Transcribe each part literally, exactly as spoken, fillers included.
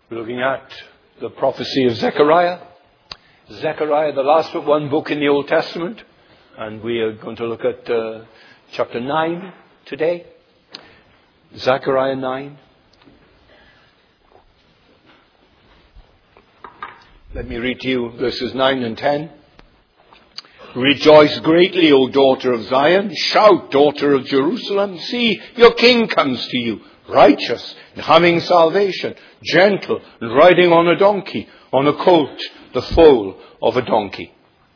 We're looking at the prophecy of Zechariah. Zechariah, the last but one book in the Old Testament. And we are going to look at uh, chapter nine today. Zechariah nine. Let me read to you verses nine and ten. Rejoice greatly, O daughter of Zion. Shout, daughter of Jerusalem. See, your king comes to you, righteous and having salvation, gentle and riding on a donkey, on a colt, the foal of a donkey.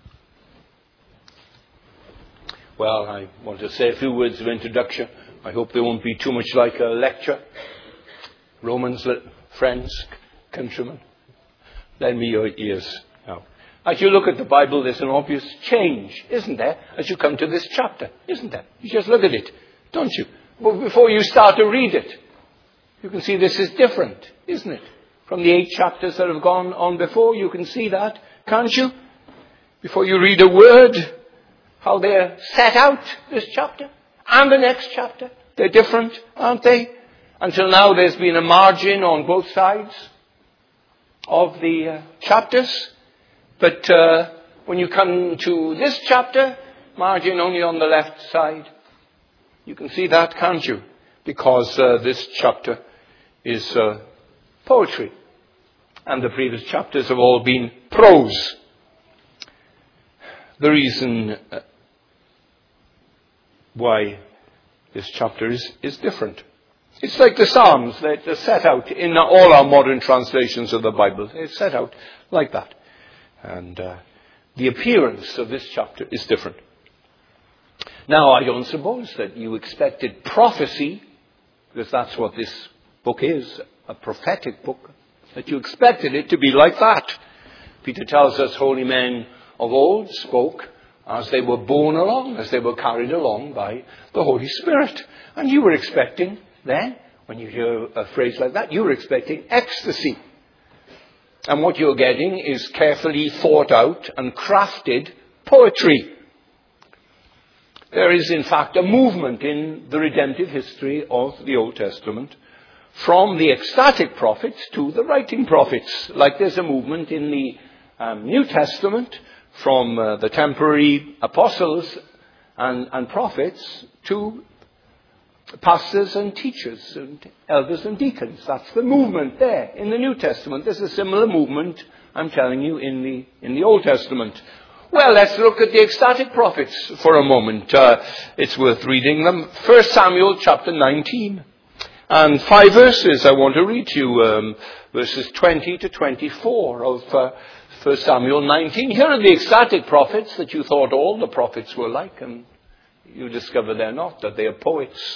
Well, I want to say a few words of introduction. I hope they won't be too much like a lecture. Romans, friends, countrymen, lend me your ears now. As you look at the Bible, there's an obvious change, isn't there, as you come to this chapter, isn't there? You just look at it, don't you? But before you start to read it, you can see this is different, isn't it? From the eight chapters that have gone on before, you can see that, can't you? Before you read a word, how they're set out, this chapter, and the next chapter. They're different, aren't they? Until now, there's been a margin on both sides of the uh, chapters. But uh, when you come to this chapter, margin only on the left side. You can see that, can't you? Because uh, this chapter is uh, poetry. And the previous chapters have all been prose. The reason uh, why this chapter is, is different. It's like the Psalms that are set out in all our modern translations of the Bible. They're set out like that. And uh, the appearance of this chapter is different. Now, I don't suppose that you expected prophecy, because that's what this book is, a prophetic book, that you expected it to be like that. Peter tells us holy men of old spoke as they were borne along, as they were carried along by the Holy Spirit. And you were expecting then, when you hear a phrase like that, you were expecting ecstasy. And what you're getting is carefully thought out and crafted poetry. There is, in fact, a movement in the redemptive history of the Old Testament from the ecstatic prophets to the writing prophets. Like there's a movement in the um, New Testament from uh, the temporary apostles and, and prophets to pastors and teachers and elders and deacons. That's the movement there in the New Testament. There's a similar movement, I'm telling you, in the in the Old Testament. Well, let's look at the ecstatic prophets for a moment. Uh, it's worth reading them. First Samuel chapter nineteen. And five verses I want to read to you. Um, verses twenty to twenty-four of uh, First Samuel nineteen. Here are the ecstatic prophets that you thought all the prophets were like. And you discover they're not, that they are poets.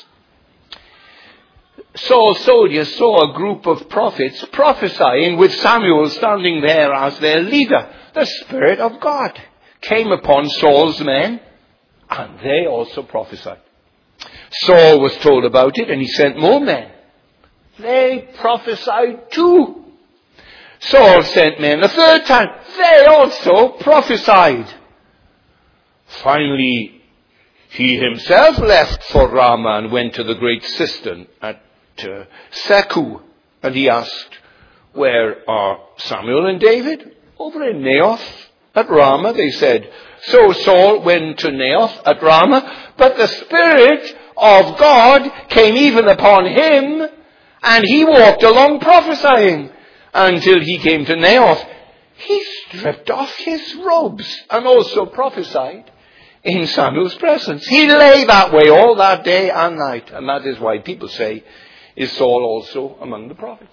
Saul's soldiers saw a group of prophets prophesying with Samuel standing there as their leader. The Spirit of God came upon Saul's men, and they also prophesied. Saul was told about it, and he sent more men. They prophesied too. Saul sent men a third time. They also prophesied. Finally, he himself left for Ramah and went to the great cistern at uh, Seku. And he asked, where are Samuel and David? Over in Naioth at Ramah, they said. So Saul went to Naioth at Ramah, but the Spirit of God came even upon him, and he walked along prophesying until he came to Naioth. He stripped off his robes and also prophesied in Samuel's presence. He lay that way all that day and night. And that is why people say, is Saul also among the prophets?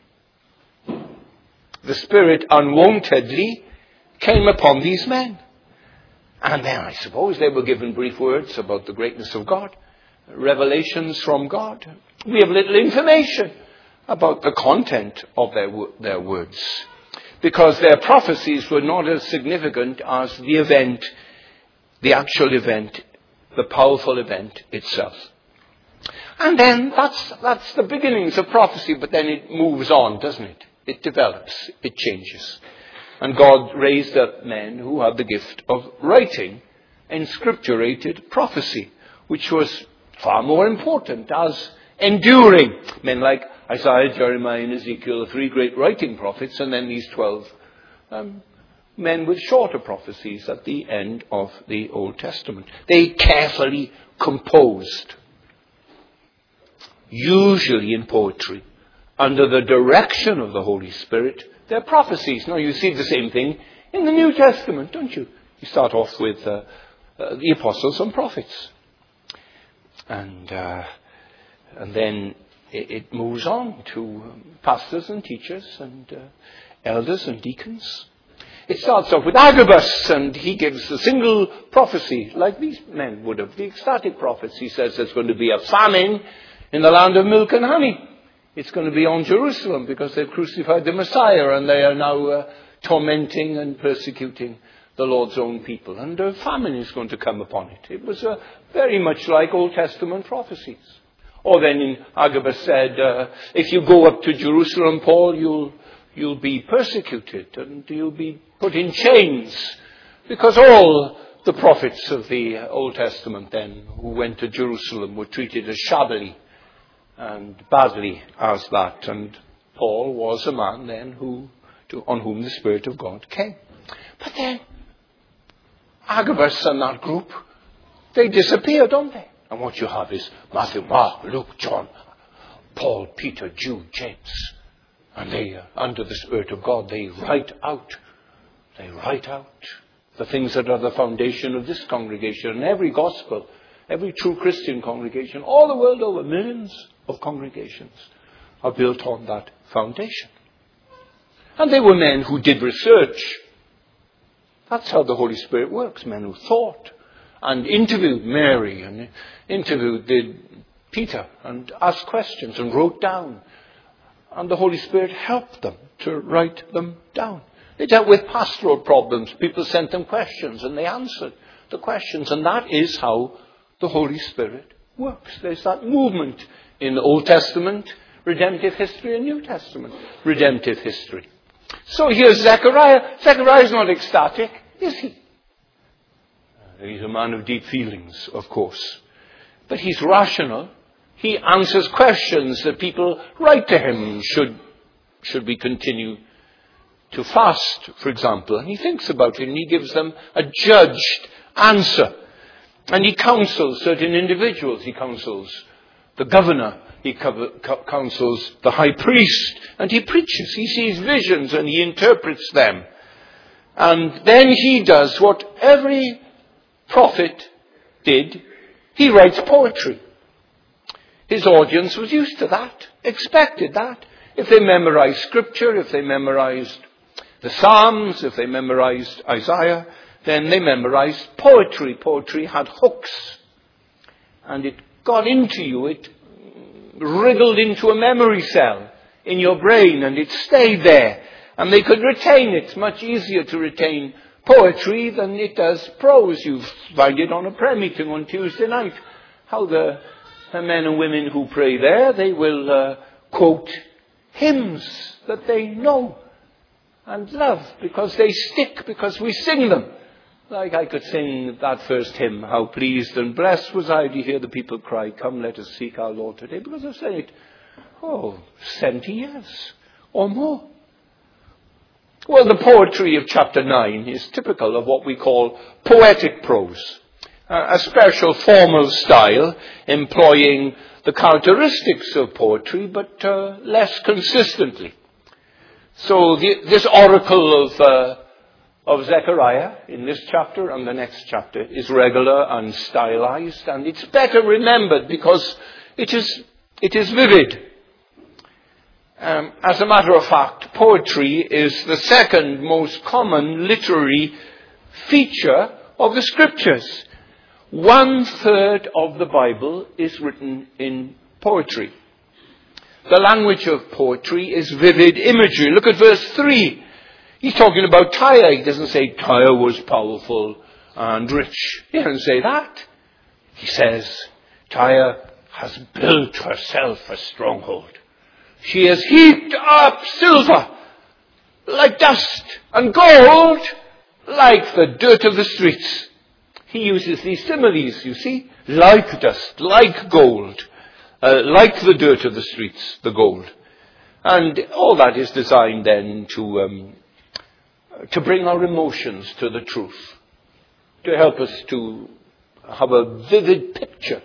The Spirit unwontedly came upon these men. And then I suppose they were given brief words about the greatness of God. Revelations from God. We have little information about the content of their, their words. Because their prophecies were not as significant as the event, the actual event, the powerful event itself. And then that's, that's the beginnings of prophecy, but then it moves on, doesn't it? It develops, it changes. And God raised up men who had the gift of writing inscripturated prophecy, which was far more important as enduring. Men like Isaiah, Jeremiah, and Ezekiel, the three great writing prophets, and then these twelve um, men with shorter prophecies at the end of the Old Testament. They carefully composed, usually in poetry, under the direction of the Holy Spirit, their prophecies. Now you see the same thing in the New Testament, don't you? You start off with uh, uh, the apostles and prophets. And uh, and then it, it moves on to um, pastors and teachers and uh, elders and deacons. It starts off with Agabus, and he gives a single prophecy, like these men would have, the ecstatic prophets. He says there's going to be a famine in the land of milk and honey. It's going to be on Jerusalem because they've crucified the Messiah, and they are now uh, tormenting and persecuting the Lord's own people. And a famine is going to come upon it. It was uh, very much like Old Testament prophecies. Or then in Agabus said, uh, if you go up to Jerusalem, Paul, you'll you'll be persecuted and you'll be put in chains. Because all the prophets of the Old Testament then who went to Jerusalem were treated as shabbily and badly as that. And Paul was a man then who, to, on whom the Spirit of God came. But then Agabus and that group, they disappear, don't they? And what you have is Matthew, Mark, Luke, John, Paul, Peter, Jude, James. And they, uh, under the Spirit of God, they write out, they write out the things that are the foundation of this congregation. And every gospel, every true Christian congregation, all the world over, millions of congregations are built on that foundation. And they were men who did research. That's how the Holy Spirit works. Men who thought and interviewed Mary and interviewed the Peter and asked questions and wrote down. And the Holy Spirit helped them to write them down. They dealt with pastoral problems. People sent them questions and they answered the questions. And that is how the Holy Spirit works. There's that movement in the Old Testament, redemptive history, and New Testament, redemptive history. So here's Zechariah. Zechariah is not ecstatic, is he? He's a man of deep feelings, of course. But he's rational. He answers questions that people write to him. Should, should we continue to fast, for example? And he thinks about it and he gives them a judged answer. And he counsels certain individuals. He counsels the governor. He counsels the high priest. And he preaches. He sees visions and he interprets them. And then he does what every prophet did. He writes poetry. His audience was used to that, expected that. If they memorized scripture, if they memorized the Psalms, if they memorized Isaiah, then they memorized poetry. Poetry had hooks. And it got into you. It wriggled into a memory cell in your brain and it stayed there. And they could retain it. It's much easier to retain poetry than it does prose. You find it on a prayer meeting on Tuesday night. How the, the men and women who pray there, they will uh, quote hymns that they know and love because they stick, because we sing them. Like I could sing that first hymn, how pleased and blessed was I to hear the people cry, come let us seek our Lord today. Because I've said it, oh, seventy years or more. Well, the poetry of chapter nine is typical of what we call poetic prose. Uh, a special formal style employing the characteristics of poetry, but uh, less consistently. So the, this oracle of uh, of Zechariah in this chapter and the next chapter is regular and stylized, and it's better remembered because it is it is vivid. Um, as a matter of fact, poetry is the second most common literary feature of the Scriptures. One third of the Bible is written in poetry. The language of poetry is vivid imagery. Look at verse three. He's talking about Tyre. He doesn't say Tyre was powerful and rich. He doesn't say that. He says Tyre has built herself a stronghold. She has heaped up silver like dust and gold like the dirt of the streets. He uses these similes, you see, like dust, like gold, uh, like the dirt of the streets, the gold. And all that is designed then to um, to bring our emotions to the truth, to help us to have a vivid picture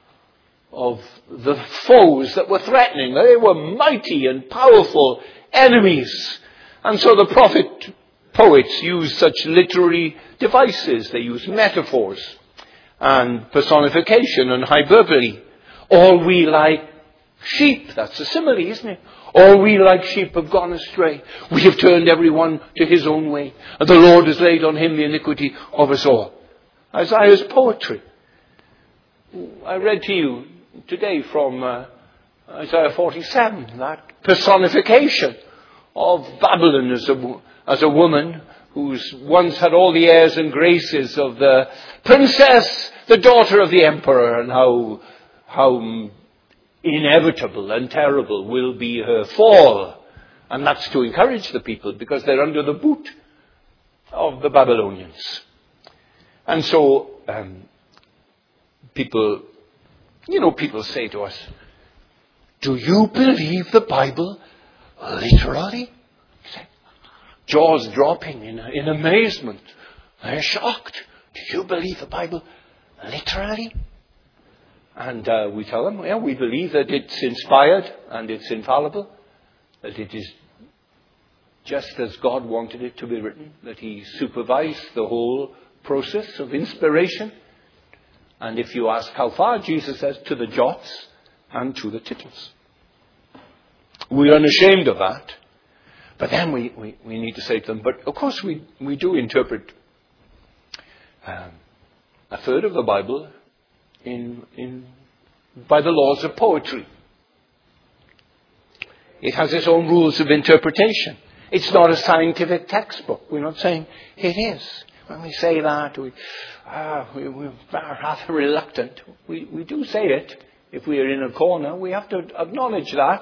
of the foes that were threatening. They were mighty and powerful enemies. And so the prophet poets use such literary devices. They use metaphors and personification and hyperbole. All we like sheep, that's a simile, isn't it? All we like sheep have gone astray. We have turned everyone to his own way. And the Lord has laid on him the iniquity of us all. Isaiah's poetry. I read to you today from uh, Isaiah forty-seven, that personification of Babylon as a, as a woman who's once had all the airs and graces of the princess, the daughter of the emperor, and how, how inevitable and terrible will be her fall. And that's to encourage the people because they're under the boot of the Babylonians. And so um, people, you know, people say to us, do you believe the Bible literally? Jaws dropping in, in amazement. They're shocked. Do you believe the Bible literally? And uh, we tell them, yeah, we believe that it's inspired and it's infallible, that it is just as God wanted it to be written, that he supervised the whole process of inspiration. And if you ask how far, Jesus says, to the jots and to the tittles. We're unashamed of that. But then we, we, we need to say to them, but of course we, we do interpret um, a third of the Bible in, in, by the laws of poetry. It has its own rules of interpretation. It's not a scientific textbook. We're not saying it is. When we say that, we, uh, we, we're rather reluctant. We, we do say it. If we are in a corner, we have to acknowledge that.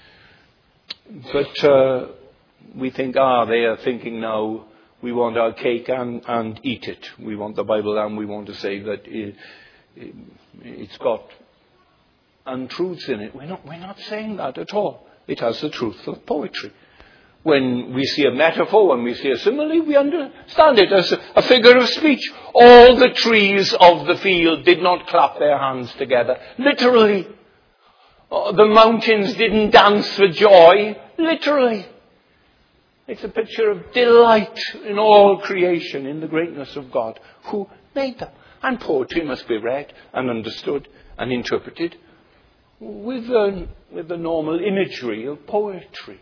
But uh, we think, ah, they are thinking now, we want our cake and, and eat it. We want the Bible and we want to say that it, it, it's got untruths in it. We're not, we're not saying that at all. It has the truth of poetry. When we see a metaphor, when we see a simile, we understand it as a, a figure of speech. All the trees of the field did not clap their hands together. Literally. Oh, the mountains didn't dance for joy. Literally. It's a picture of delight in all creation, in the greatness of God who made them. And poetry must be read and understood and interpreted with the, with the normal imagery of poetry.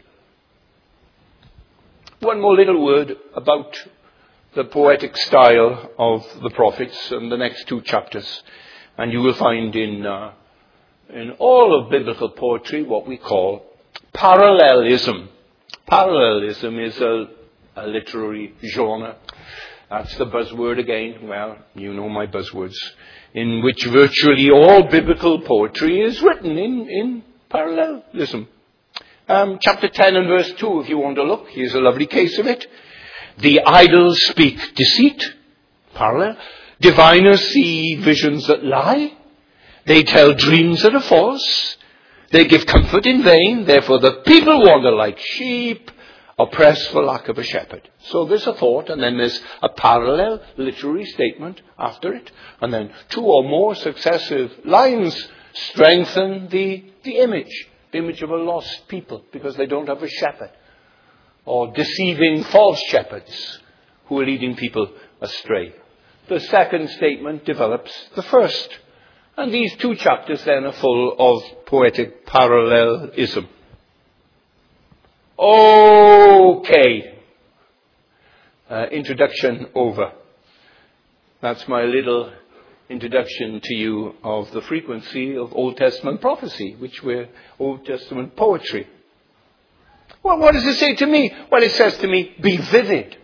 One more little word about the poetic style of the prophets in the next two chapters. And you will find in, uh, in all of biblical poetry what we call parallelism. Parallelism is a, a literary genre. That's the buzzword again. Well, you know my buzzwords. In which virtually all biblical poetry is written in, in parallelism. Um, chapter ten and verse two, if you want to look. Here's a lovely case of it. The idols speak deceit. Parallel. Diviners see visions that lie. They tell dreams that are false. They give comfort in vain. Therefore the people wander like sheep, oppressed for lack of a shepherd. So there's a thought, and then there's a parallel literary statement after it. And then two or more successive lines strengthen the, the image. The image of a lost people because they don't have a shepherd. Or deceiving false shepherds who are leading people astray. The second statement develops the first. And these two chapters then are full of poetic parallelism. Okay. Uh, introduction over. That's my little introduction to you of the frequency of Old Testament prophecy, which were Old Testament poetry. Well, what does it say to me? Well, it says to me, be vivid.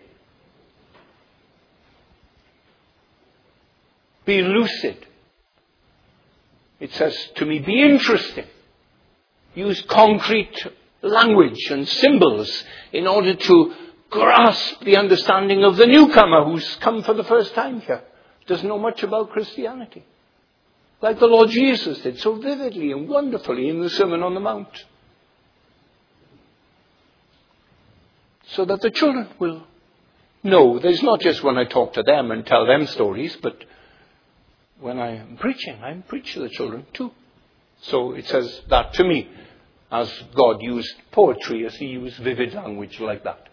Be lucid. It says to me, be interesting. Use concrete language and symbols in order to grasp the understanding of the newcomer who's come for the first time here. Doesn't know much about Christianity. like the Lord Jesus did so vividly and wonderfully in the Sermon on the Mount. So that the children will know. There's not just when I talk to them and tell them stories, but when I am preaching, I preach to the children too. So it says that to me, as God used poetry, as he used vivid language like that.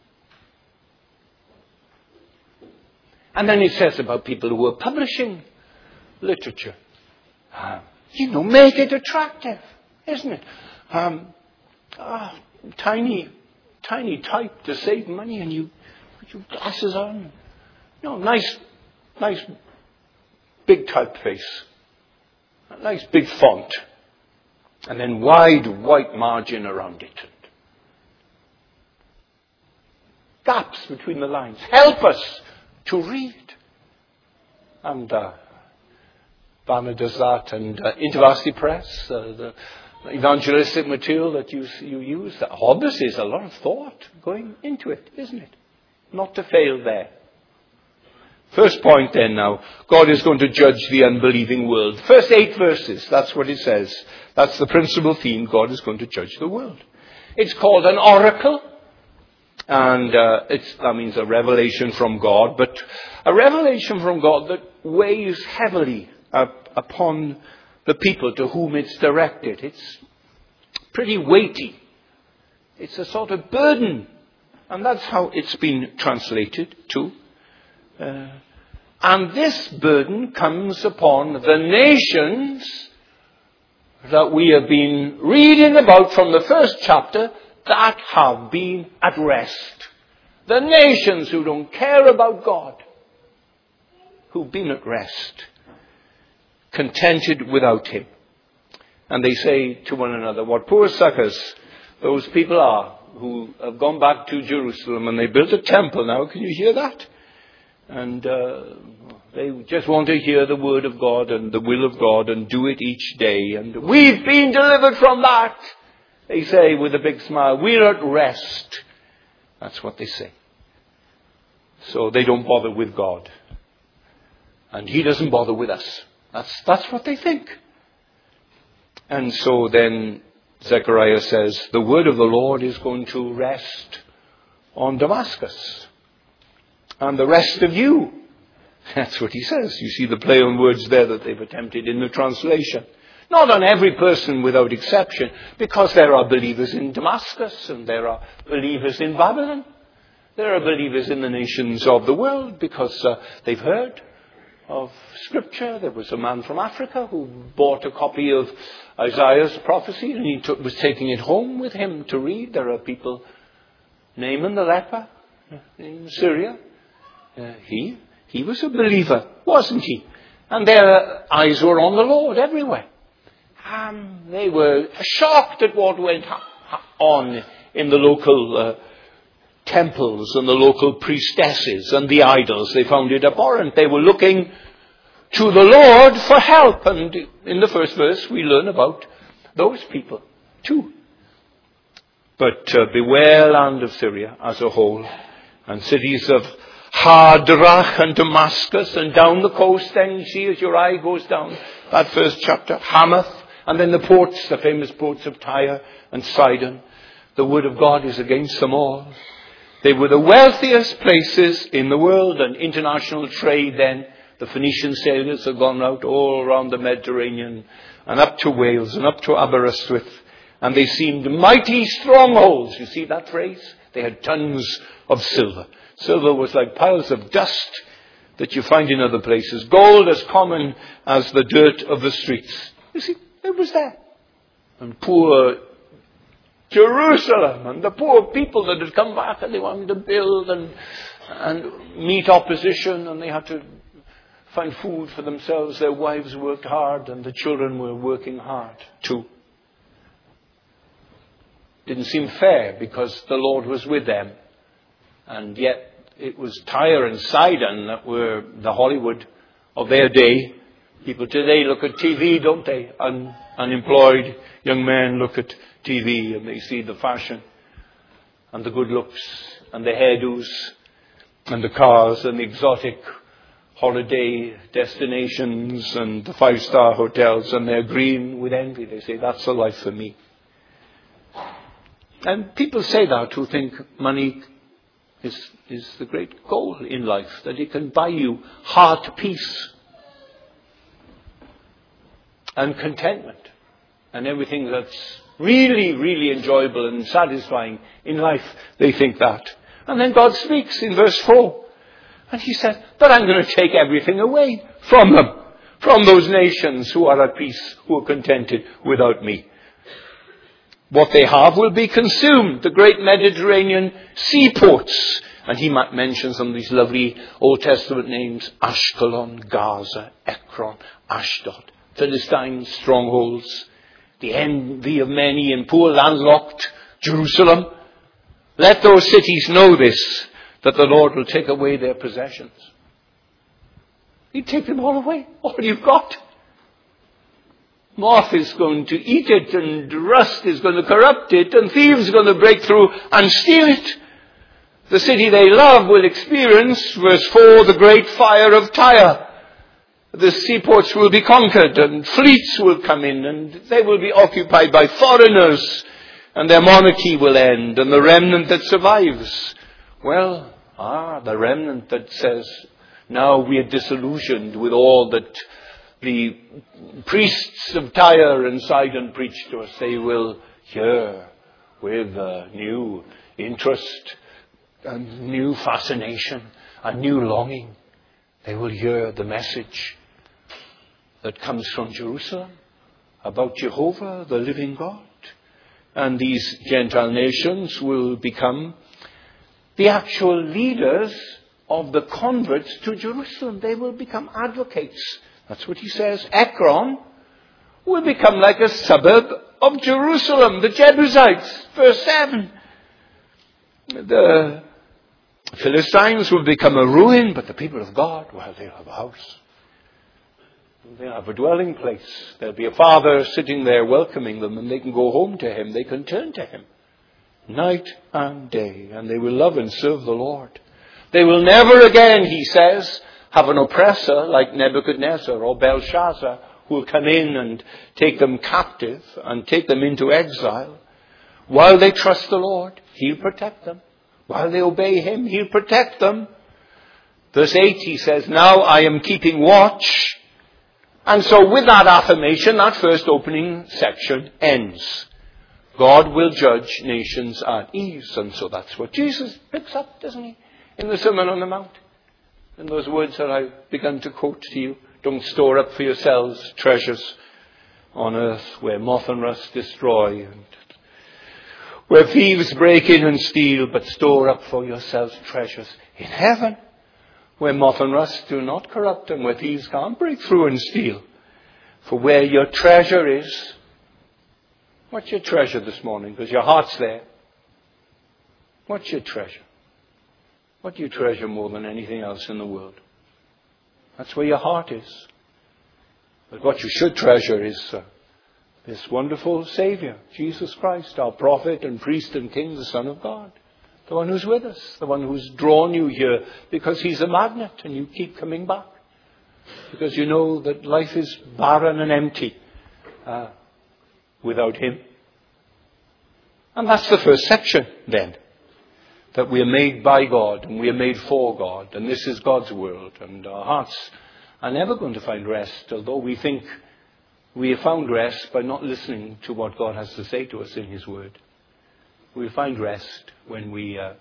And then it says about people who are publishing literature. Uh, you know, make it attractive, isn't it? Um, uh, tiny, tiny type to save money, and you put your glasses on. No, nice, nice big typeface. A nice big font. And then wide white margin around it. Gaps between the lines. Help us to read. And uh, Banner does that. And uh, InterVarsity Press, uh, the evangelistic material that you, you use. Obviously, there's a lot of thought going into it, isn't it? Not to fail there. First point then now, God is going to judge the unbelieving world. First eight verses, that's what it says. That's the principal theme. God is going to judge the world. It's called an oracle. And uh, it's, that means a revelation from God. But a revelation from God that weighs heavily up upon the people to whom it's directed. It's pretty weighty. It's a sort of burden. And that's how it's been translated too. Uh, and this burden comes upon the nations that we have been reading about from the first chapter that have been at rest. The nations who don't care about God, who've been at rest, contented without him. And they say to one another, what poor suckers those people are who have gone back to Jerusalem and they built a temple now. Can you hear that? And uh, they just want to hear the word of God and the will of God and do it each day. And we've been delivered from that, they say with a big smile. We're at rest. That's what they say. So they don't bother with God. And he doesn't bother with us. That's, that's what they think. And so then Zechariah says, the word of the Lord is going to rest on Damascus. And the rest of you. That's what he says. You see the play on words there that they've attempted in the translation. Not on every person without exception, because there are believers in Damascus and there are believers in Babylon. There are believers in the nations of the world because uh, they've heard of Scripture. There was a man from Africa who bought a copy of Isaiah's prophecy and he took, was taking it home with him to read. There are people, Naaman the leper in Syria. Uh, he, he was a believer, wasn't he? And their eyes were on the Lord everywhere. Um, they were shocked at what went on in the local uh, temples and the local priestesses and the idols. They found it abhorrent. They were looking to the Lord for help. And in the first verse we learn about those people too. But uh, beware, land of Syria as a whole, and cities of Hadrach and Damascus, and down the coast then you see as your eye goes down that first chapter, Hamath, and then the ports, the famous ports of Tyre and Sidon. The word of God is against them all. They were the wealthiest places in the world, and international trade then. The Phoenician sailors had gone out all around the Mediterranean and up to Wales and up to Aberystwyth, and they seemed mighty strongholds. You see that phrase? They had tons of silver. Silver was like piles of dust that you find in other places. Gold as common as the dirt of the streets. You see, it was there. And poor Jerusalem and the poor people that had come back and they wanted to build and, and meet opposition, and they had to find food for themselves. Their wives worked hard and the children were working hard too. Didn't seem fair because the Lord was with them. And yet it was Tyre and Sidon that were the Hollywood of their day. People today look at T V, don't they? Un- unemployed young men look at T V and they see the fashion and the good looks and the hairdos and the cars and the exotic holiday destinations and the five-star hotels, and they're green with envy. They say, that's the life for me. And people say that who think money is, is the great goal in life, that it can buy you heart peace and contentment and everything that's really, really enjoyable and satisfying in life. They think that. And then God speaks in verse four. And he says, but I'm going to take everything away from them, from those nations who are at peace, who are contented without me. What they have will be consumed. The great Mediterranean seaports. And he mentions some of these lovely Old Testament names. Ashkelon, Gaza, Ekron, Ashdod. Philistine strongholds. The envy of many in poor landlocked Jerusalem. Let those cities know this, that the Lord will take away their possessions. He'd take them all away. All you've got. Moth is going to eat it, and rust is going to corrupt it, and thieves are going to break through and steal it. The city they love will experience, verse four, the great fire of Tyre. The seaports will be conquered, and fleets will come in, and they will be occupied by foreigners, and their monarchy will end, and the remnant that survives, well, ah, the remnant that says, now we are disillusioned with all that the priests of Tyre and Sidon preach to us. They will hear with uh, new interest and new fascination and new longing. They will hear the message that comes from Jerusalem about Jehovah, the living God. And these Gentile nations will become the actual leaders of the converts to Jerusalem. They will become advocates. That's what he says. Ekron will become like a suburb of Jerusalem. The Jebusites, verse seven. The Philistines will become a ruin, but the people of God, well, they'll have a house. They'll have a dwelling place. There'll be a father sitting there welcoming them, and they can go home to him. They can turn to him night and day, and they will love and serve the Lord. They will never again, he says, have an oppressor like Nebuchadnezzar or Belshazzar who will come in and take them captive and take them into exile. While they trust the Lord, he'll protect them. While they obey him, he'll protect them. Verse eight, he says, now I am keeping watch. And so with that affirmation, that first opening section ends. God will judge nations at ease. And so that's what Jesus picks up, doesn't he? In the Sermon on the Mount. In those words that I've begun to quote to you. Don't store up for yourselves treasures on earth where moth and rust destroy, and where thieves break in and steal, but store up for yourselves treasures in heaven, where moth and rust do not corrupt, and where thieves can't break through and steal. For where your treasure is, what's your treasure this morning? Because your heart's there. What's your treasure? What do you treasure more than anything else in the world? That's where your heart is. But what you should treasure is uh, this wonderful Savior, Jesus Christ, our prophet and priest and king, the Son of God. The one who's with us, the one who's drawn you here because he's a magnet and you keep coming back. Because you know that life is barren and empty uh, without him. And that's the first section then. That we are made by God and we are made for God. And this is God's world. And our hearts are never going to find rest, although we think we have found rest by not listening to what God has to say to us in his word. We'll find rest when we uh,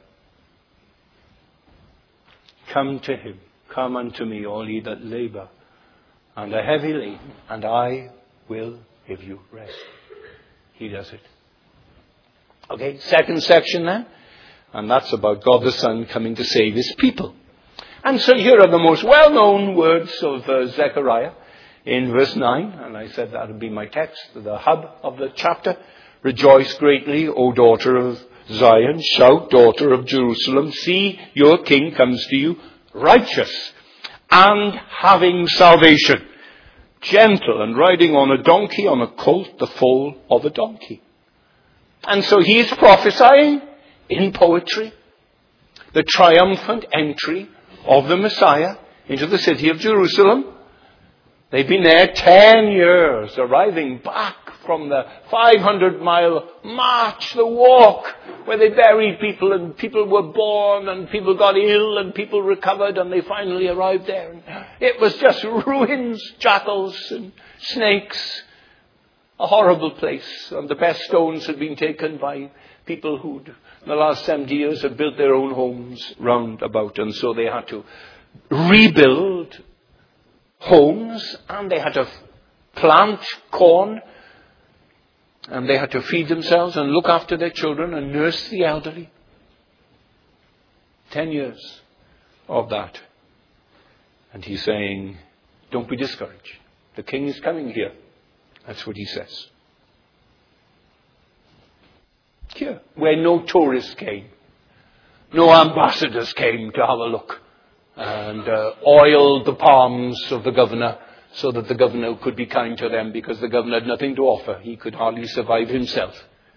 come to him. Come unto me, all ye that labour and are heavy laden, and I will give you rest. He does it. Okay, second section then. And that's about God the Son coming to save his people. And so here are the most well-known words of uh, Zechariah in verse nine. And I said that would be my text, the hub of the chapter. Rejoice greatly, O daughter of Zion. Shout, daughter of Jerusalem. See, your king comes to you, righteous and having salvation. Gentle and riding on a donkey, on a colt, the foal of a donkey. And so he is prophesying in poetry the triumphant entry of the Messiah into the city of Jerusalem. They've been there ten years, arriving back from the five hundred mile march, the walk, where they buried people and people were born and people got ill and people recovered and they finally arrived there. And it was just ruins, jackals and snakes, a horrible place. And the best stones had been taken by people who in the last seventy years had built their own homes round about, and so they had to rebuild homes, and they had to plant corn, and they had to feed themselves and look after their children and nurse the elderly. Ten years of that. And he's saying, don't be discouraged. The king is coming here. That's what he says. Here, where no tourists came. No ambassadors came to have a look and uh, oiled the palms of the governor so that the governor could be kind to them, because the governor had nothing to offer. He could hardly survive himself.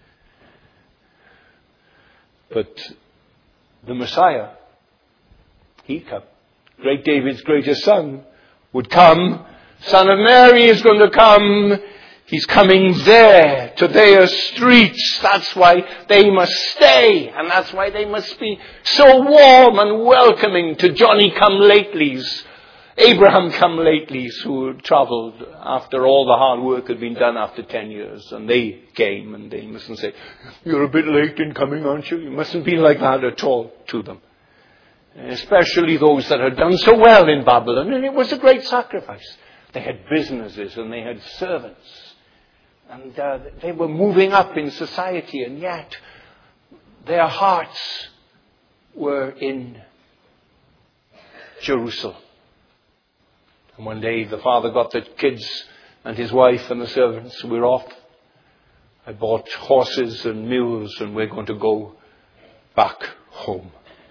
But the Messiah, he'd come. Great David's greatest son would come. Son of Mary is going to come. He's coming there, to their streets. That's why they must stay. And that's why they must be so warm and welcoming to Johnny-come-latelys, Abraham-come-latelys, who had travelled after all the hard work had been done after ten years. And they came, and they mustn't say, you're a bit late in coming, aren't you? You mustn't be like that at all to them. Especially those that had done so well in Babylon. And it was a great sacrifice. They had businesses and they had servants. And uh, they were moving up in society, and yet their hearts were in Jerusalem. And one day the father got the kids and his wife and the servants. We're off. I bought horses and mules, and we're going to go back home.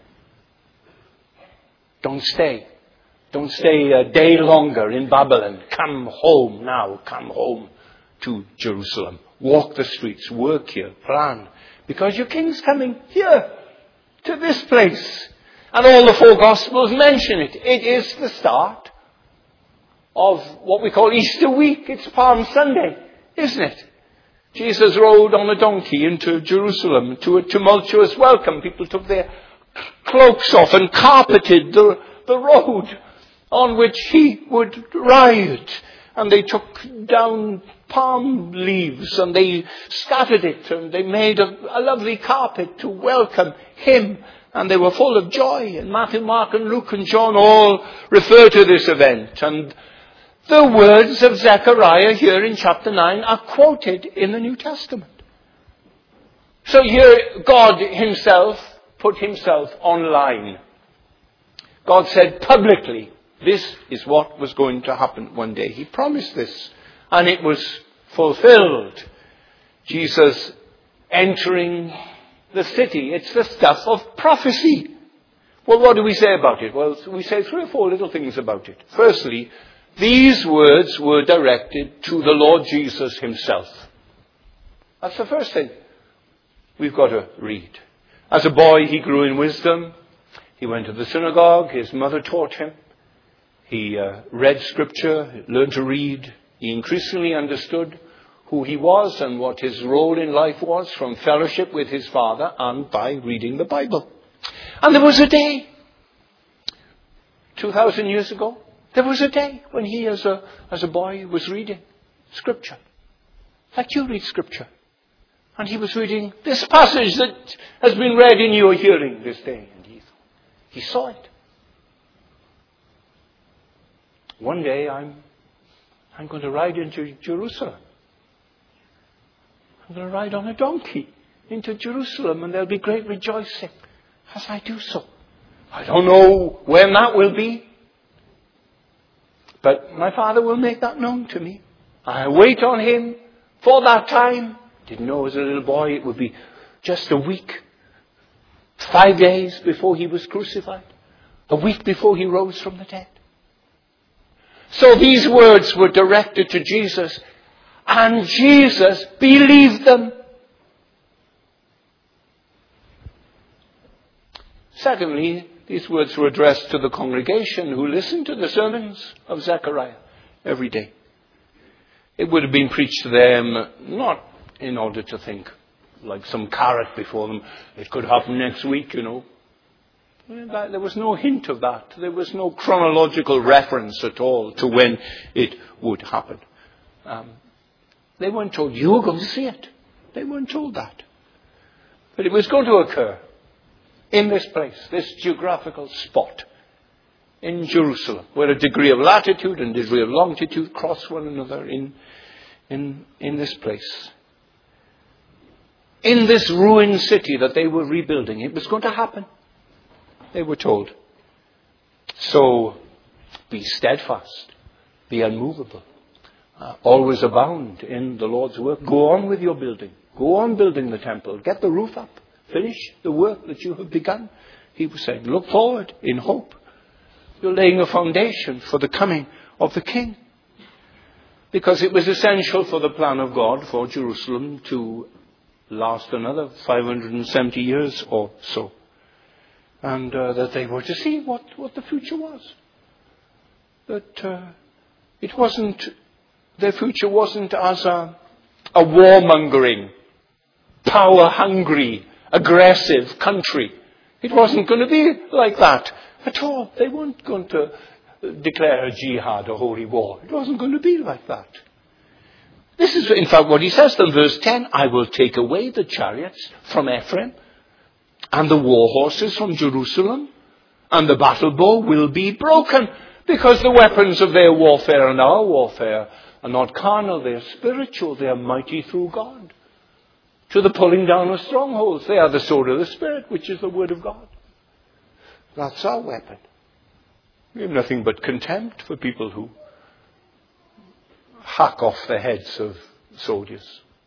Don't stay. Don't stay a day longer in Babylon. Come home now. Come home to Jerusalem. Walk the streets. Work here. Plan. Because your king's coming here. To this place. And all the four Gospels mention it. It is the start of what we call Easter week. It's Palm Sunday, isn't it? Jesus rode on a donkey into Jerusalem to a tumultuous welcome. People took their cloaks off and carpeted the, the road on which he would ride. And they took down palm leaves and they scattered it, and they made a, a lovely carpet to welcome him. And they were full of joy. And Matthew, Mark and Luke and John all refer to this event. And the words of Zechariah here in chapter nine are quoted in the New Testament. So here God himself put himself online. God said publicly, this is what was going to happen one day. He promised this, and it was fulfilled. Jesus entering the city. It's the stuff of prophecy. Well, what do we say about it? Well, we say three or four little things about it. Firstly, these words were directed to the Lord Jesus himself. That's the first thing we've got to read. As a boy, he grew in wisdom. He went to the synagogue. His mother taught him. He uh, read scripture, learned to read. He increasingly understood who he was and what his role in life was from fellowship with his father and by reading the Bible. And there was a day, two thousand years ago, there was a day when he as a, as a boy was reading scripture. Like you read scripture. And he was reading this passage that has been read in your hearing this day. And he, he saw it. One day I'm, I'm going to ride into Jerusalem. I'm going to ride on a donkey into Jerusalem, and there'll be great rejoicing as I do so. I don't know when that will be, but my Father will make that known to me. I wait on him for that time. Didn't know as a little boy it would be just a week, five days before he was crucified, a week before he rose from the dead. So these words were directed to Jesus, and Jesus believed them. Secondly, These words were addressed to the congregation who listened to the sermons of Zechariah every day. It would have been preached to them not in order to think like some carrot before them. It could happen next week, you know. There was no hint of that. There was no chronological reference at all to when it would happen. Um, they weren't told, you were going to see it. They weren't told that. But it was going to occur in this place, this geographical spot in Jerusalem, where a degree of latitude and degree of longitude cross one another in, in, in this place. In this ruined city that they were rebuilding, it was going to happen. They were told. So, be steadfast, be unmovable, uh, always abound in the Lord's work. Go on with your building. Go on building the temple. Get the roof up. Finish the work that you have begun. He was saying, look forward in hope. You're laying a foundation for the coming of the King. Because it was essential for the plan of God for Jerusalem to last another five hundred seventy years or so. And uh, that they were to see what, what the future was. That uh, it wasn't, their future wasn't as a, a warmongering, power-hungry, aggressive country. It wasn't going to be like that at all. They weren't going to declare a jihad, a holy war. It wasn't going to be like that. This is, in fact, what he says in verse ten. I will take away the chariots from Ephraim and the war horses from Jerusalem, and the battle bow will be broken, because the weapons of their warfare and our warfare are not carnal, they are spiritual, they are mighty through God. To the pulling down of strongholds. They are the sword of the Spirit, which is the word of God. That's our weapon. We have nothing but contempt for people who hack off the heads of soldiers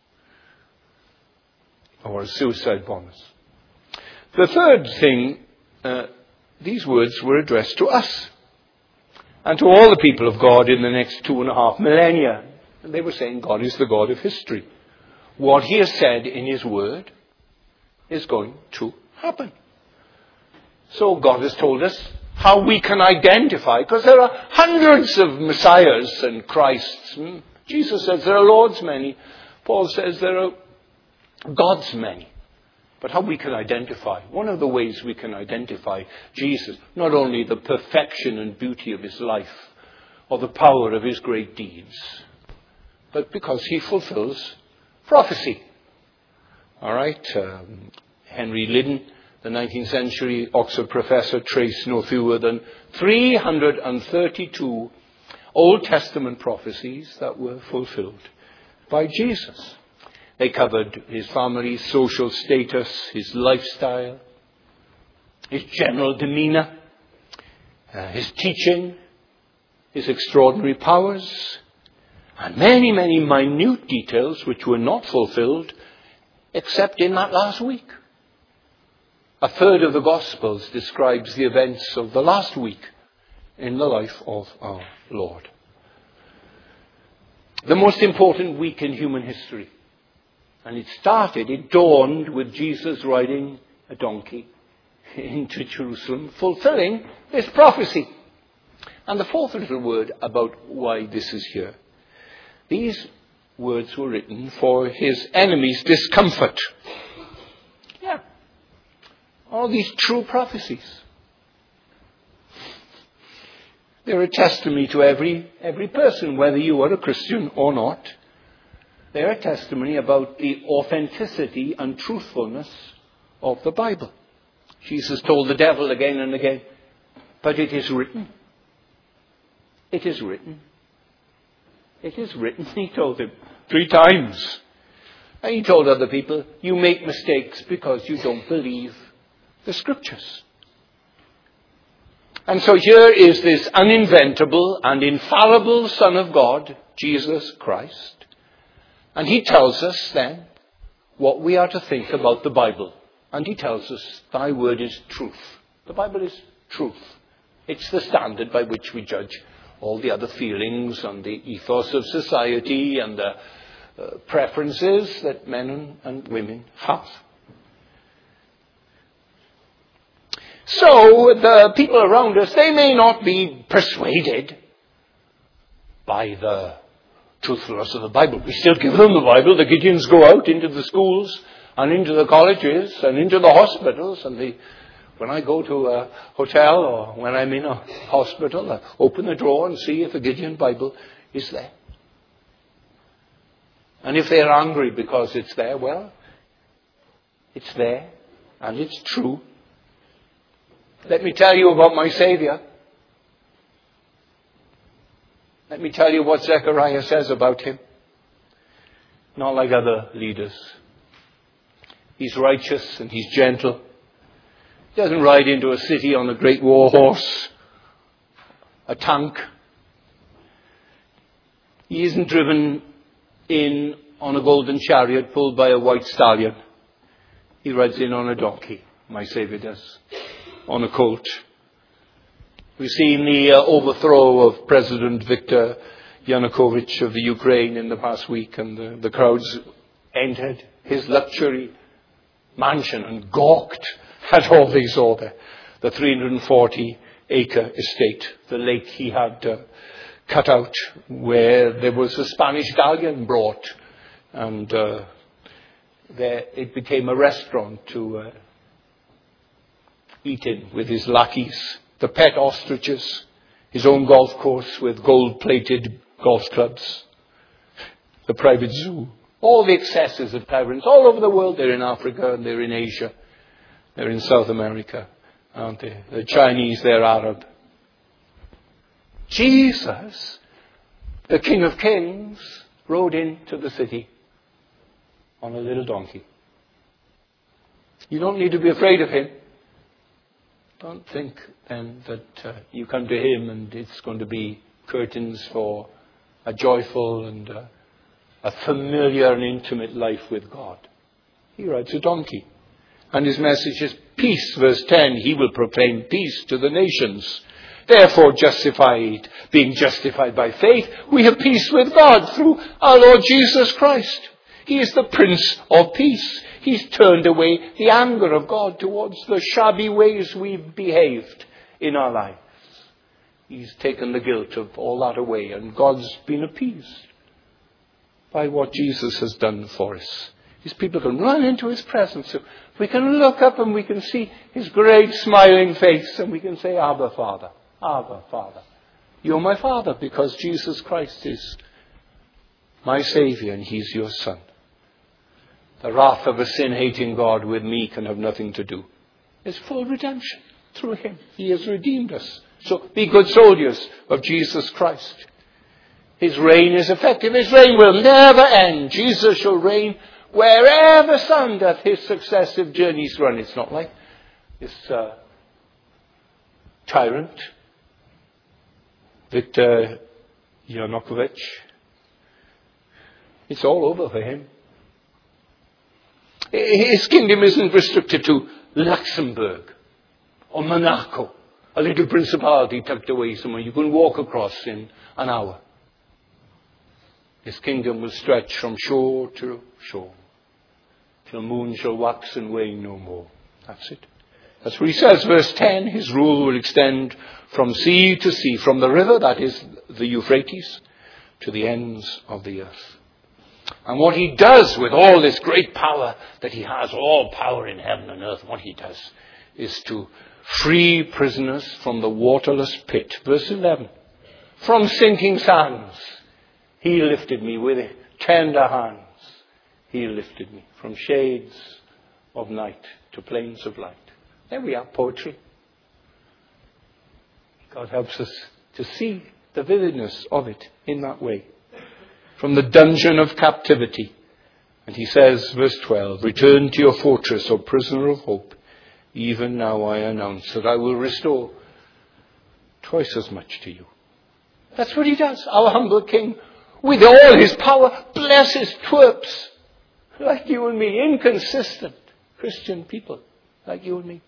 or suicide bombers. The third thing, uh, these words were addressed to us and to all the people of God in the next two and a half millennia. And they were saying God is the God of history. What he has said in his word is going to happen. So God has told us how we can identify, because there are hundreds of Messiahs and Christs. Jesus says there are Lords many. Paul says there are Gods many. But how we can identify, one of the ways we can identify Jesus, not only the perfection and beauty of his life or the power of his great deeds, but because he fulfills prophecy. All right. Um, Henry Liddon, the nineteenth century Oxford professor, traced no fewer than three hundred thirty-two Old Testament prophecies that were fulfilled by Jesus. They covered his family, social status, his lifestyle, his general demeanor, uh, his teaching, his extraordinary powers, and many, many minute details which were not fulfilled except in that last week. A third of the Gospels describes the events of the last week in the life of our Lord. The most important week in human history. And it started, it dawned with Jesus riding a donkey into Jerusalem, fulfilling this prophecy. And the fourth little word about why this is here. These words were written for his enemies' discomfort. Yeah. All these true prophecies. They're a testimony to every, every person, whether you are a Christian or not. They're a testimony about the authenticity and truthfulness of the Bible. Jesus told the devil again and again, but it is written. It is written. It is written, he told him three times. And he told other people, you make mistakes because you don't believe the Scriptures. And so here is this uninventable and infallible Son of God, Jesus Christ. And he tells us then what we are to think about the Bible. And he tells us, thy word is truth. The Bible is truth. It's the standard by which we judge all the other feelings and the ethos of society and the uh, preferences that men and, and women have. So the people around us, they may not be persuaded by the truthfulness of the Bible. We still give them the Bible. The Gideons go out into the schools and into the colleges and into the hospitals. And they, when I go to a hotel or when I'm in a hospital, I open the drawer and see if a Gideon Bible is there. And if they're angry because it's there, well, it's there and it's true. Let me tell you about my Savior. Let me tell you what Zechariah says about him. Not like other leaders. He's righteous and he's gentle. He doesn't ride into a city on a great war horse, a tank. He isn't driven in on a golden chariot pulled by a white stallion. He rides in on a donkey, my Savior does, on a colt. We've seen the uh, overthrow of President Viktor Yanukovych of the Ukraine in the past week, and the, the crowds entered his luxury mansion and gawked at all they saw there. The three hundred forty acre estate, the lake he had uh, cut out where there was a Spanish galleon brought, and uh, there it became a restaurant to uh, eat in with his lackeys. The pet ostriches, his own golf course with gold-plated golf clubs, the private zoo, all the excesses of tyrants all over the world. They're in Africa and they're in Asia. They're in South America, aren't they? The Chinese, they're Arab. Jesus, the King of Kings, rode into the city on a little donkey. You don't need to be afraid of him. Don't think then that uh, you come to him and it's going to be curtains for a joyful and uh, a familiar and intimate life with God. He rides a donkey. And his message is peace. Verse ten, he will proclaim peace to the nations. Therefore, justified, being justified by faith, we have peace with God through our Lord Jesus Christ. He is the Prince of Peace. He's turned away the anger of God towards the shabby ways we've behaved in our lives. He's taken the guilt of all that away, and God's been appeased by what Jesus has done for us. His people can run into his presence. We can look up and we can see his great smiling face, and we can say, Abba, Father, Abba, Father. You're my Father because Jesus Christ is my Savior and he's your Son. The wrath of a sin-hating God with me can have nothing to do. It's full redemption through him. He has redeemed us. So be good soldiers of Jesus Christ. His reign is effective. His reign will never end. Jesus shall reign wherever the sun doth his successive journeys run. It's not like this uh, tyrant, Viktor Yanukovych. It's all over for him. His kingdom isn't restricted to Luxembourg or Monaco, a little principality tucked away somewhere you can walk across in an hour. His kingdom will stretch from shore to shore, till moon shall wax and wane no more. That's it. That's what he says, verse ten, his rule will extend from sea to sea, from the river, that is the Euphrates, to the ends of the earth. And what he does with all this great power that he has, all power in heaven and earth, what he does is to free prisoners from the waterless pit. Verse eleven. From sinking sands, he lifted me with tender hands. He lifted me from shades of night to plains of light. There we are, poetry. God helps us to see the vividness of it in that way. From the dungeon of captivity. And he says, verse twelve, return to your fortress, O prisoner of hope. Even now I announce that I will restore twice as much to you. That's what he does. Our humble king, with all his power, blesses twerps like you and me, inconsistent Christian people like you and me.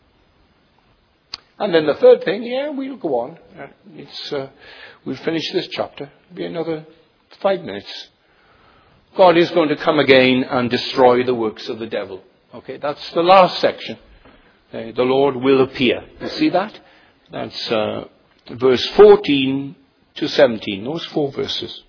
And then the third thing, yeah, we'll go on. It's uh, we'll finish this chapter. It'll be another five minutes. God is going to come again and destroy the works of the devil. Okay, that's the last section. Uh, the Lord will appear. You see that? That's uh, verse fourteen to seventeen. Those four verses.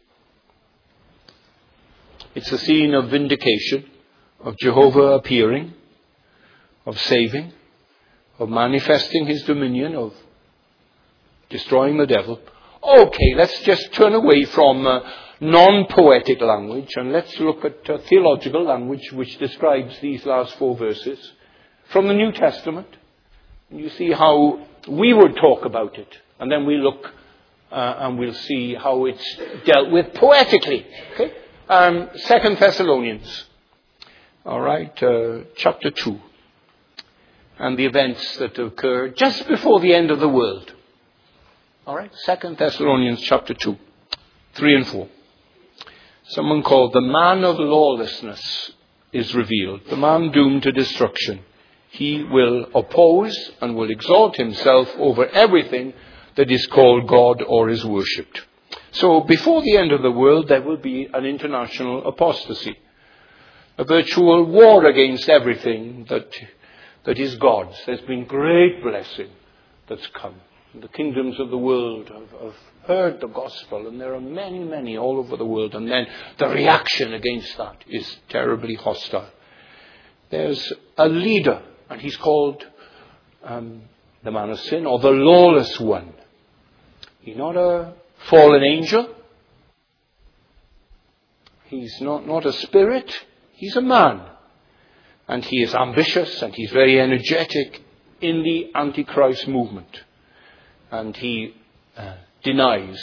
It's a scene of vindication, of Jehovah appearing, of saving, of manifesting his dominion, of destroying the devil. Okay, let's just turn away from uh, non-poetic language and let's look at uh, theological language which describes these last four verses from the New Testament. And you see how we would talk about it. And then we look uh, and we'll see how it's dealt with poetically. Okay? Um, Second Thessalonians. All right, uh, chapter two. And the events that occurred just before the end of the world. All right, Second Thessalonians chapter two, three and four. Someone called the man of lawlessness is revealed, the man doomed to destruction. He will oppose and will exalt himself over everything that is called God or is worshipped. So before the end of the world, there will be an international apostasy, a virtual war against everything that that is God's. There's been great blessing that's come. The kingdoms of the world have, have heard the gospel, and there are many, many all over the world. And then the reaction against that is terribly hostile. There's a leader, and he's called um, the man of sin, or the lawless one. He's not a fallen angel. He's not, not a spirit. He's a man. And he is ambitious and he's very energetic in the Antichrist movement. And he uh, denies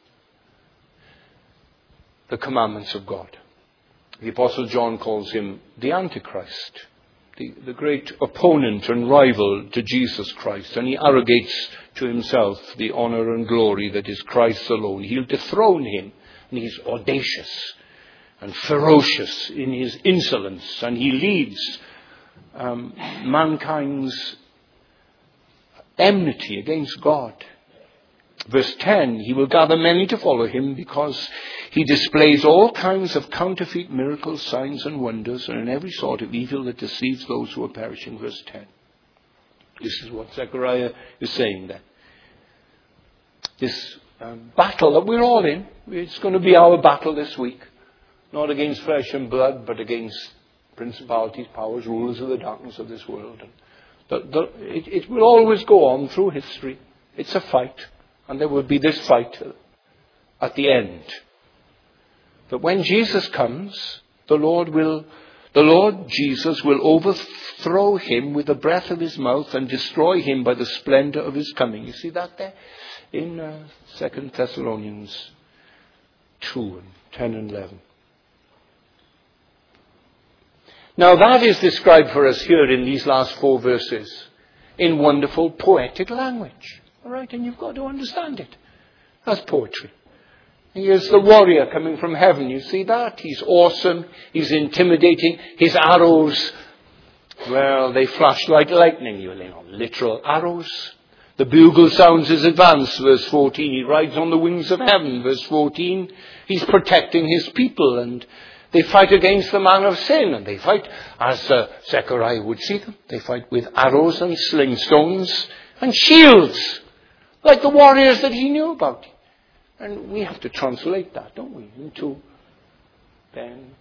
the commandments of God. The Apostle John calls him the Antichrist, the, the great opponent and rival to Jesus Christ. And he arrogates to himself the honor and glory that is Christ's alone. He'll dethrone him, and he's audacious and ferocious in his insolence, and he leads um, mankind's enmity against God. Verse ten, he will gather many to follow him because he displays all kinds of counterfeit miracles, signs and wonders, and in every sort of evil that deceives those who are perishing. Verse ten. This is what Zechariah is saying there. This um, battle that we're all in, it's going to be our battle this week. Not against flesh and blood, but against principalities, powers, rulers of the darkness of this world. And the, the, it, it will always go on through history. It's a fight. And there will be this fight at the end. But when Jesus comes, the Lord will, the Lord Jesus will overthrow him with the breath of his mouth and destroy him by the splendor of his coming. You see that there? In uh, Second Thessalonians two, and ten and eleven. Now that is described for us here in these last four verses in wonderful poetic language. All right, and you've got to understand it. That's poetry. Here's the warrior coming from heaven. You see that? He's awesome. He's intimidating. His arrows, well, they flash like lightning. You know, literal arrows. The bugle sounds his advance, verse fourteen. He rides on the wings of heaven, verse fourteen. He's protecting his people, and they fight against the man of sin, and they fight, as uh, Zechariah would see them, they fight with arrows and sling stones and shields, like the warriors that he knew about. And we have to translate that, don't we, into then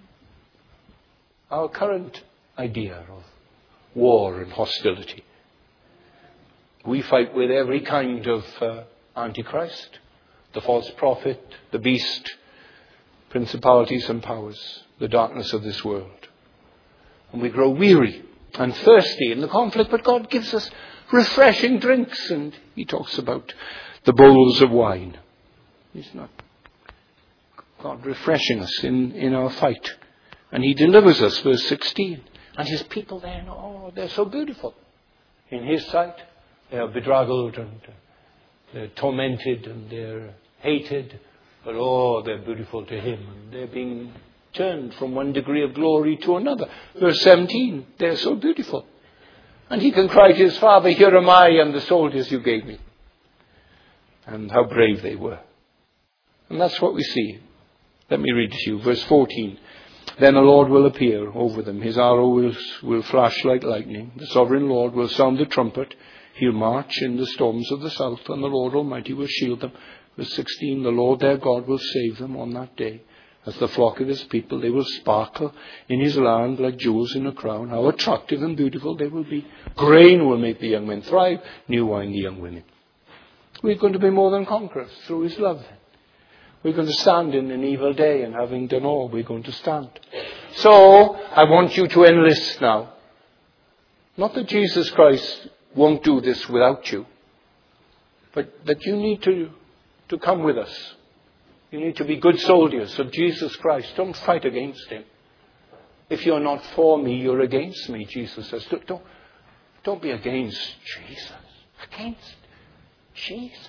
our current idea of war and hostility. We fight with every kind of uh, antichrist, the false prophet, the beast, principalities and powers, the darkness of this world. And we grow weary and thirsty in the conflict, but God gives us refreshing drinks, and he talks about the bowls of wine. He's not God refreshing us in, in our fight. And he delivers us, verse sixteen. And his people then, oh, they're so beautiful. In his sight, they are bedraggled and they're tormented and they're hated. But oh, they're beautiful to him. And they're being turned from one degree of glory to another. Verse seventeen, they're so beautiful. And he can cry to his father, here am I and the soldiers you gave me. And how brave they were. And that's what we see. Let me read to you. Verse fourteen. Then the Lord will appear over them. His arrow will, will flash like lightning. The sovereign Lord will sound the trumpet. He'll march in the storms of the south, and the Lord Almighty will shield them. Verse sixteen, the Lord their God will save them on that day. As the flock of his people, they will sparkle in his land like jewels in a crown. How attractive and beautiful they will be. Grain will make the young men thrive, new wine the young women. We're going to be more than conquerors through his love. We're going to stand in an evil day, and having done all, we're going to stand. So, I want you to enlist now. Not that Jesus Christ won't do this without you, but that you need to, to come with us. You need to be good soldiers of Jesus Christ. Don't fight against him. If you're not for me, you're against me, Jesus says. Don't, don't, don't be against Jesus. Against Jesus.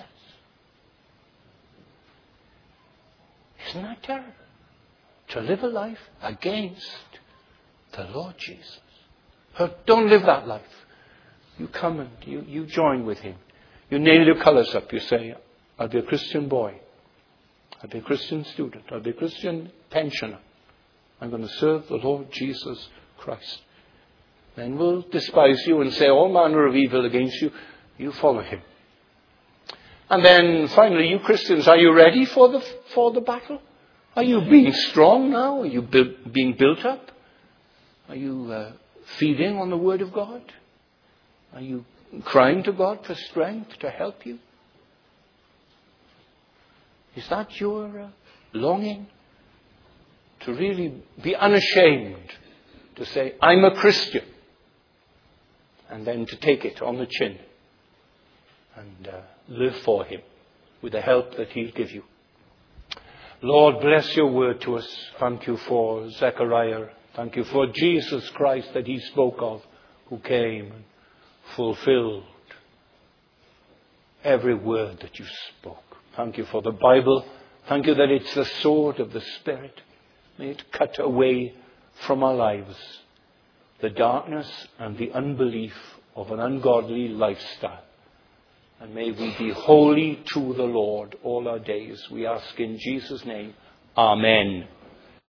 Isn't that terrible? To live a life against the Lord Jesus. But don't live that life. You come and you, you join with him. You nail your colours up. You say, I'll be a Christian boy. I'll be a Christian student. I'll be a Christian pensioner. I'm going to serve the Lord Jesus Christ. Then we'll despise you and say all manner of evil against you. You follow him. And then finally, you Christians, are you ready for the for the battle? Are you being strong now? Are you bu- being built up? Are you uh, feeding on the Word of God? Are you crying to God for strength to help you? Is that your uh, longing? To really be unashamed, to say, I'm a Christian, and then to take it on the chin and uh, live for him with the help that he'll give you. Lord, bless your word to us. Thank you for Zechariah. Thank you for Jesus Christ that he spoke of, who came and fulfilled every word that you spoke. Thank you for the Bible. Thank you that it's the sword of the Spirit. May it cut away from our lives the darkness and the unbelief of an ungodly lifestyle. And may we be holy to the Lord all our days. We ask in Jesus' name. Amen.